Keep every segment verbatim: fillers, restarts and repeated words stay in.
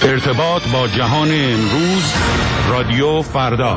ارتباط با جهان امروز، رادیو فردا.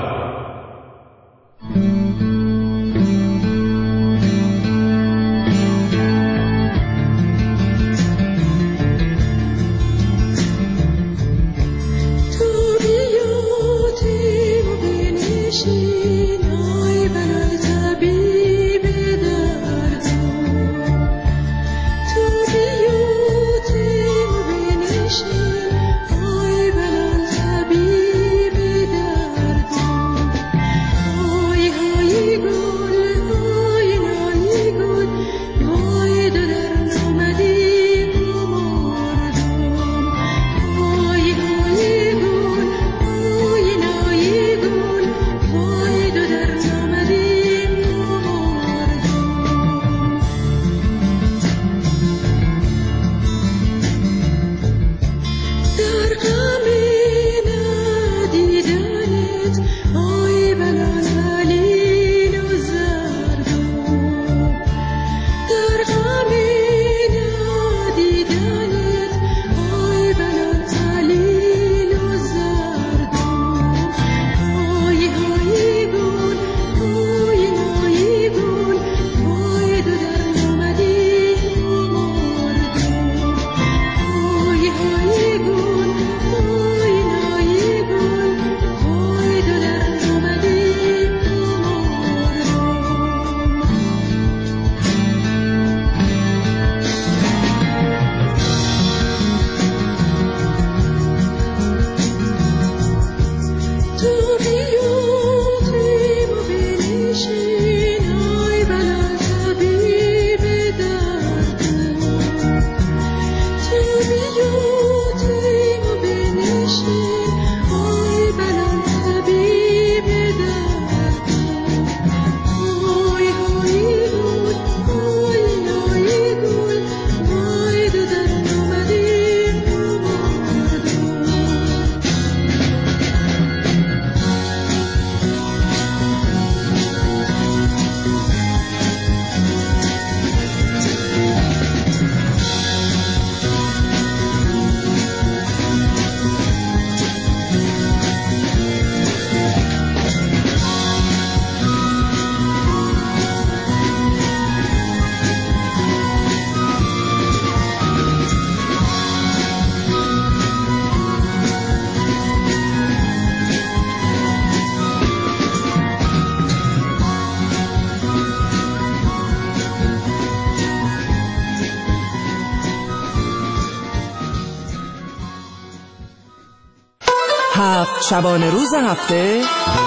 هفت شبانه روز هفته،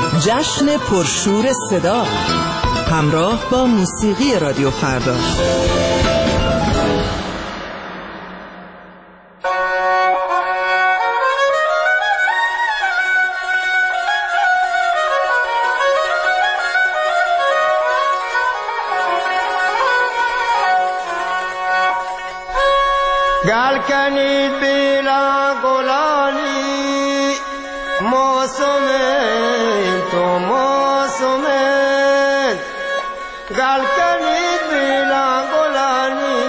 جشن پرشور صدا، همراه با موسیقی رادیو فردا. گل کنید بیلا گلانی، موسم تو موسم، گل کنید بیلا گلانی،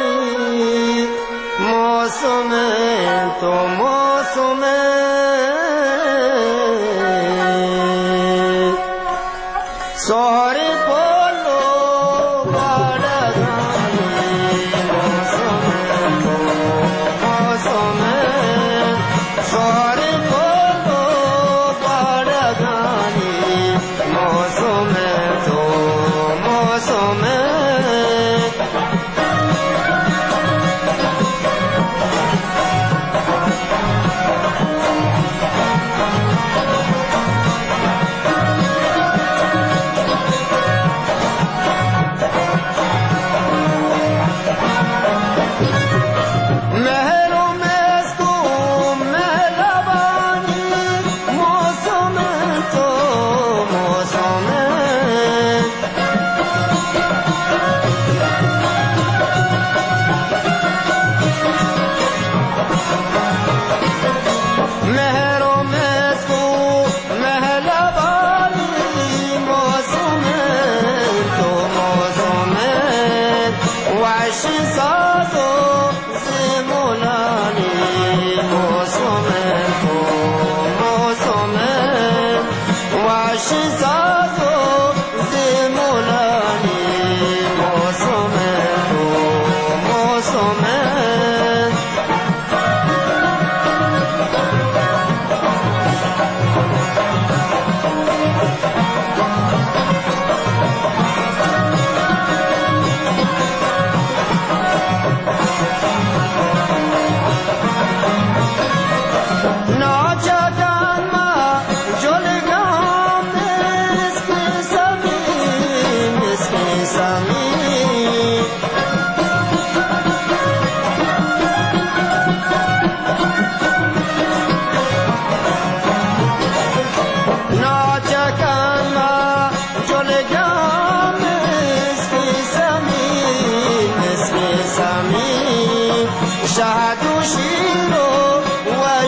موسم تو موسم، سوری پولو بادگانی، موسم تو موسم، سوری پولو بادگانی، موسم تو موسم.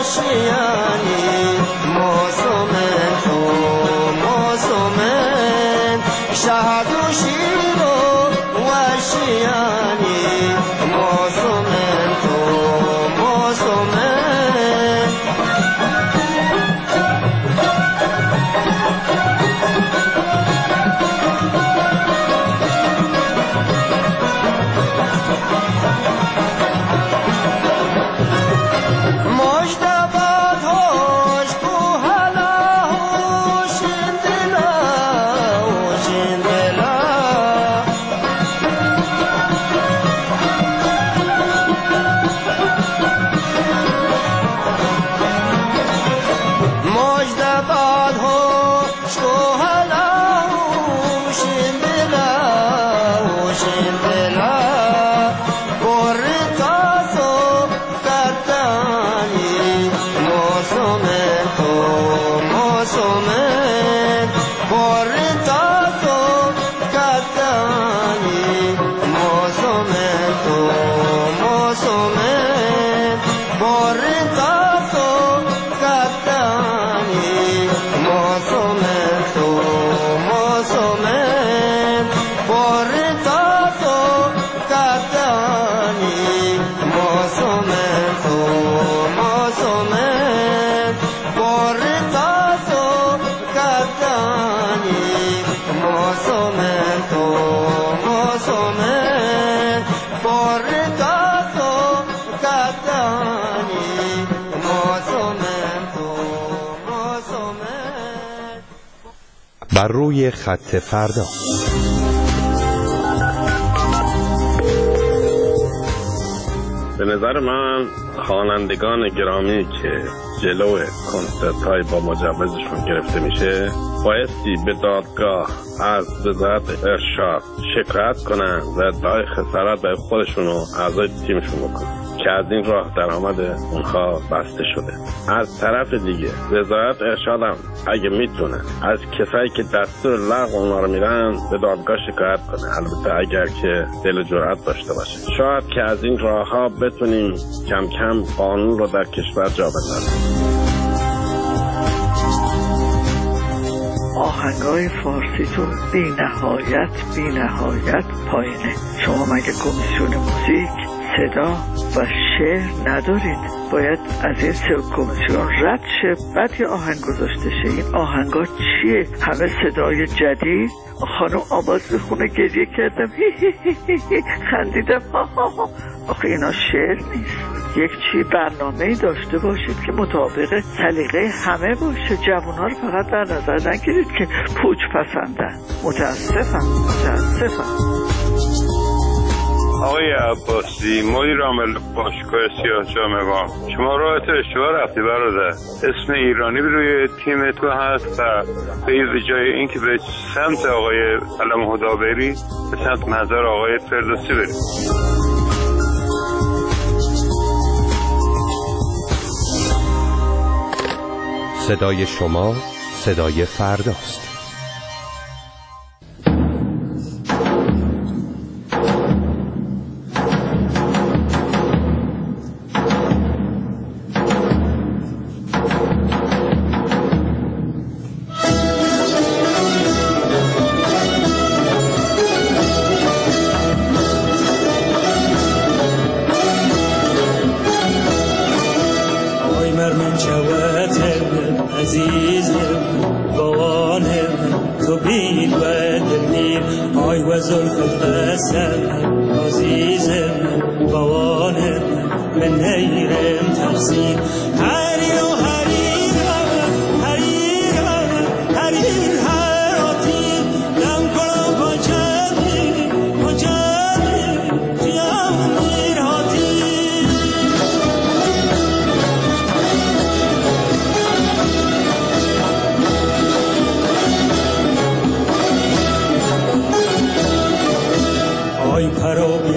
وشیانی موسومن تو موسومن شهد و شیر و وشیانی موسومن تو موسومن بر روی خط فردا. به نظر من خوانندگان گرامی که جلو کنسرت های با مجوزشون گرفته میشه بایستی به دادگاه از وزارت ارشاد شکایت کنن و ادعای خسارت به خودشون و اعضای تیمشون بکنن که از این راه درآمد اونها بسته شده. از طرف دیگه وزارت ارشاد هم اگه میتونه از کسایی که دستور لغو اونها رو میدن به دادگاه شکایت کنه، البته اگر که دل و جرأت داشته باشه. شاید که از این راه ها بتونیم کم کم قانون رو در کشور جا بندازیم. آهنگای فارسیتون بی نهایت بی نهایت پایینه. شما مگه کمیسیون موزیک صدا و شعر ندارید؟ باید از این سه کمیسیون رد شه، بعد یه آهنگ گذاشته شه. این آهنگا چیه؟ همه صدای جدید. خانم آواز بخونه گریه کردم هی هی هی هی خندیدم ها ها ها. آخه اینا شعر نیست. یک چی برنامه‌ای داشته باشید که مطابق سلیقه همه باشه. جوان‌ها رو فقط در نظر نگیرید که پوچ پسندن. متاسفم متاسفم. آقای عباسی، مدیر عامل باشگاه سیاه جامگان، شما راحت اشتباه رفتی برادر. اسم ایرانی روی تیم تو هست و به جای اینکه به سمت آقای علم هدا بری، به سمت مزار آقای فردوسی بری. صدای شما صدای فرداست.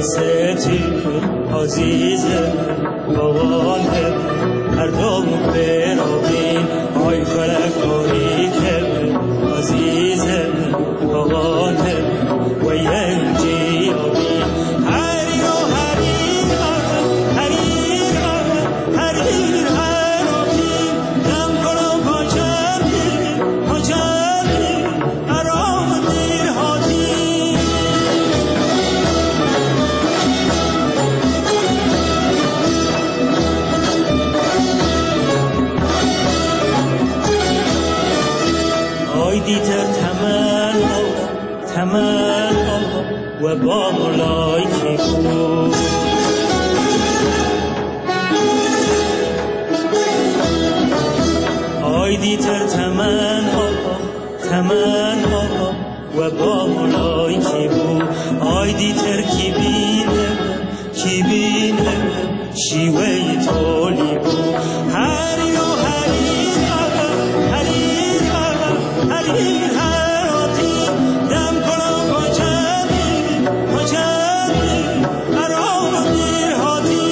عزیز بوان هر دو دیتر تمن تمن و با مولای کی بود آی دیتر تمن تمن و با مولای کی بود آی دیتر کی بینه کی بینه شیوه تولی بود هری و هری هری هری هراتی دم کنم پاچمی پاچمی ارام دیر هاتی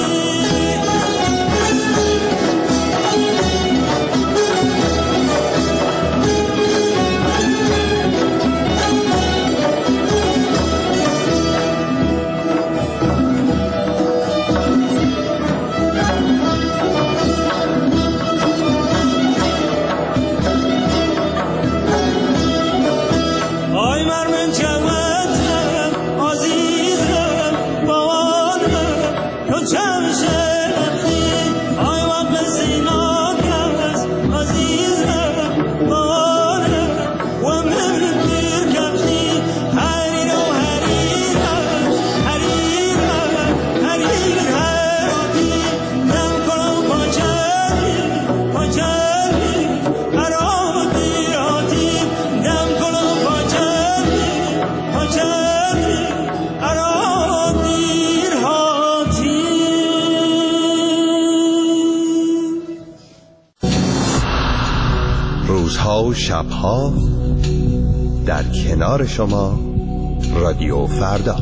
روزها و شبها در کنار شما رادیو فردا.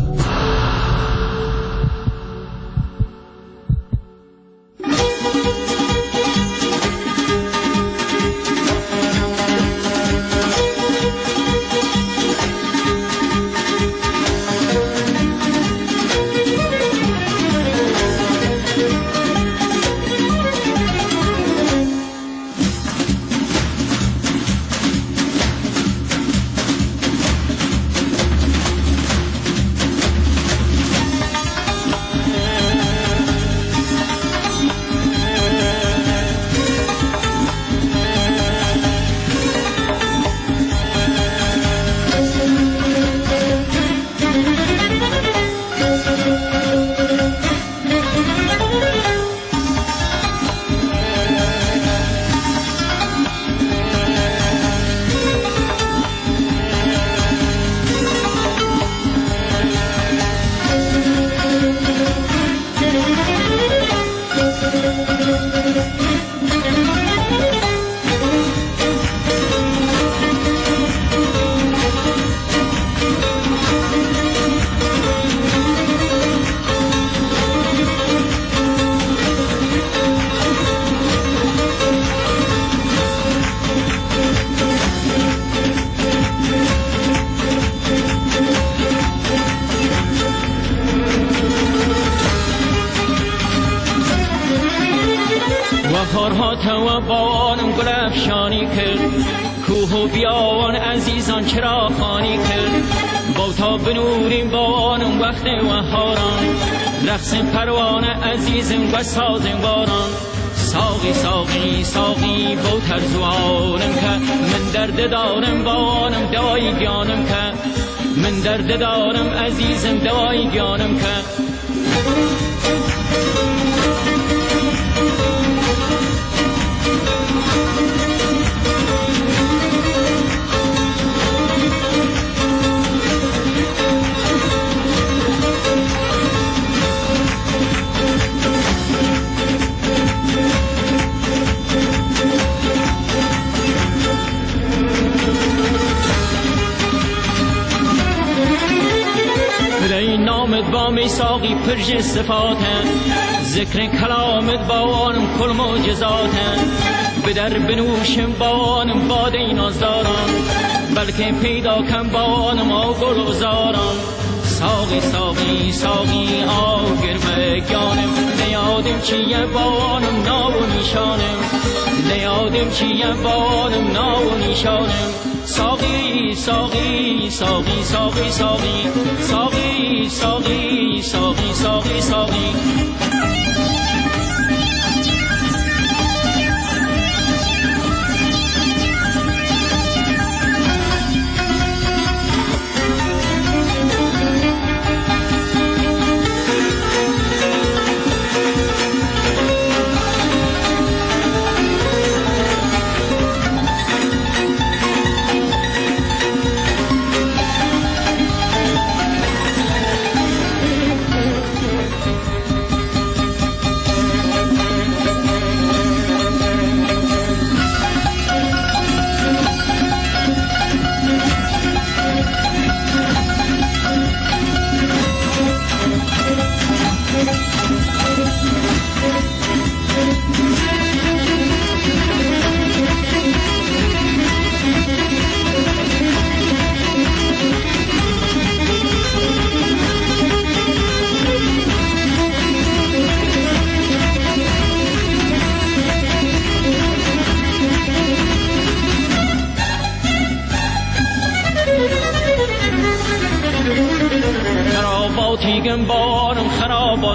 و بانم گل افشانی کرد کوه و بیابان عزیزان چرا خانی کرد با تا بنوریم بانم وقت وهاران رقص پروانه عزیزم و سازم باران ساقی ساقی ساقی با ترزوانم که من درد دارم بانم دوای گیانم که من درد دارم عزیزم دوای گیانم که نامت با میثاقی پرج صفاتن ذکر کلامت با آنم کل معجزاتن به در بنوشم با آنم باده نازداران بلکه پیدا کن با آنم آگل و زاران ساقی ساقی ساقی آگر بگانم نیادم چیه با آنم ناو نیشانم نیادم چیه با آنم ناو نیشانم ساقی ساقی ساقی ساقی ساقی ساقی ساقی ساقی ساقی ساقی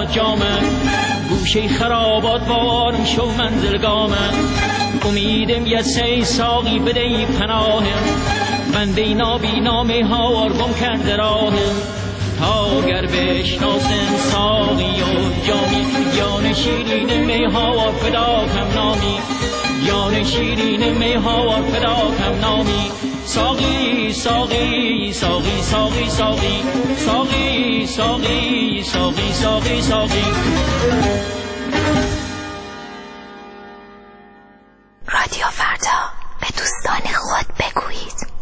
جامم گوشه خرابات بارم شو منزلگامم امیدم یه سی ساقی بده پناهم بنده نابی نامه هاوار گم کرده راهم تا گر بشناسم ساقی و جامی یان شیرین می هاوار فدا کم نامی یان شیرین می هاوار فدا کم نامی ساقی ساقی ساقی ساقی ساقی ساقی ساقی ساقی ساقی ساقی رادیو فردا به دوستان خود بگویید.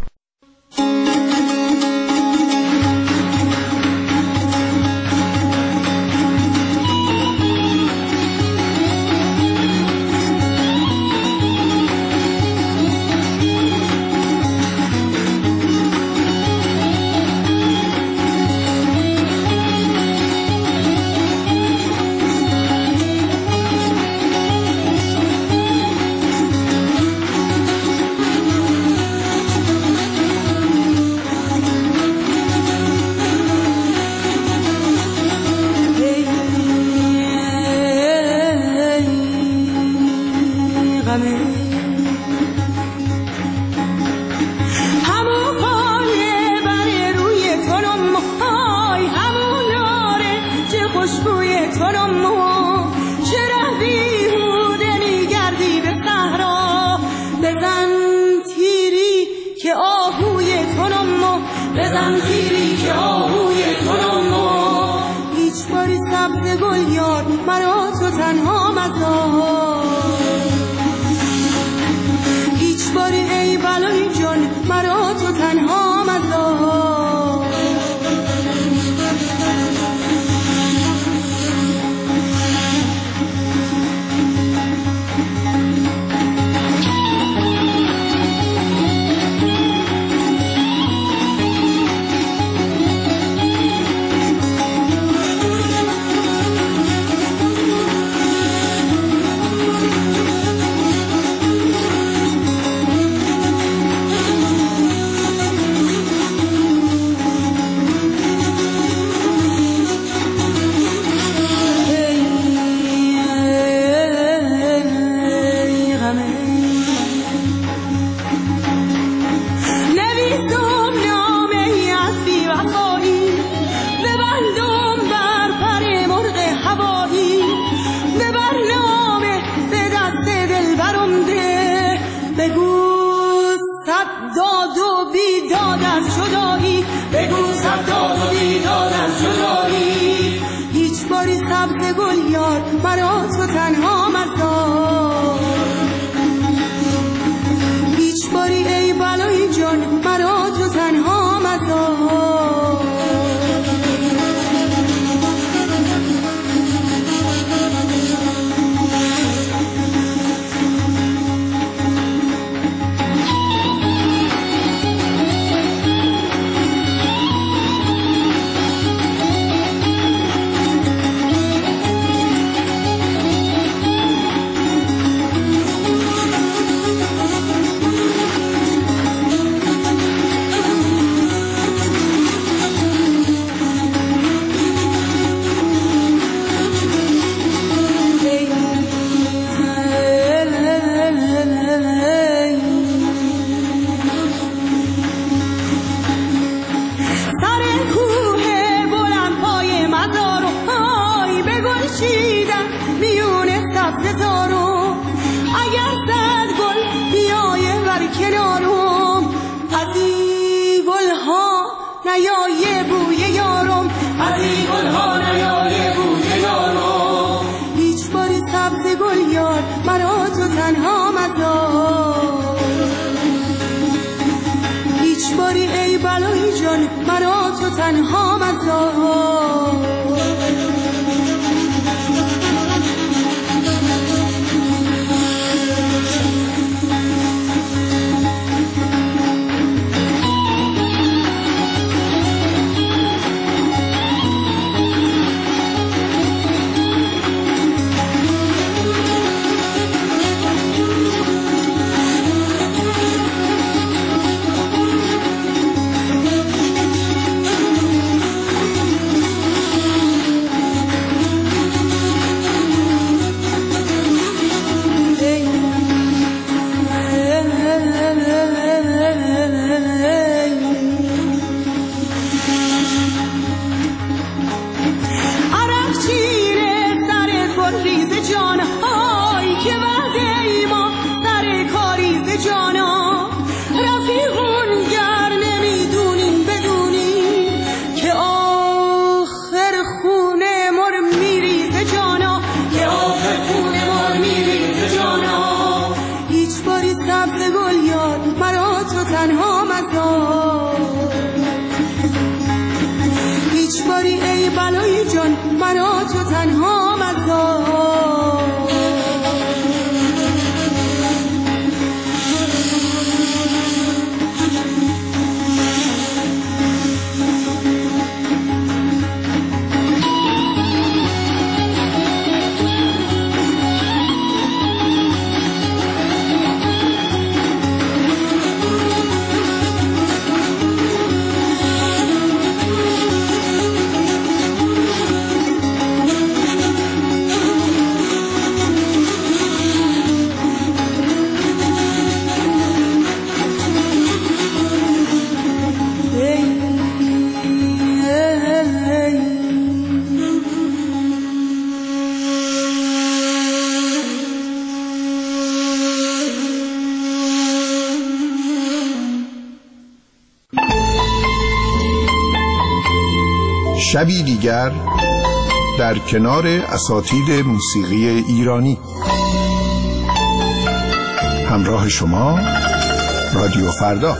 تنها مزار. هیچ باری ای بلای جان مرا تو تنها مزار. شبی دیگر در کنار اساتید موسیقی ایرانی. همراه شما رادیو فردا.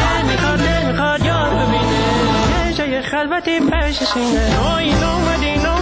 خلوتی پشت سینه آی نامدی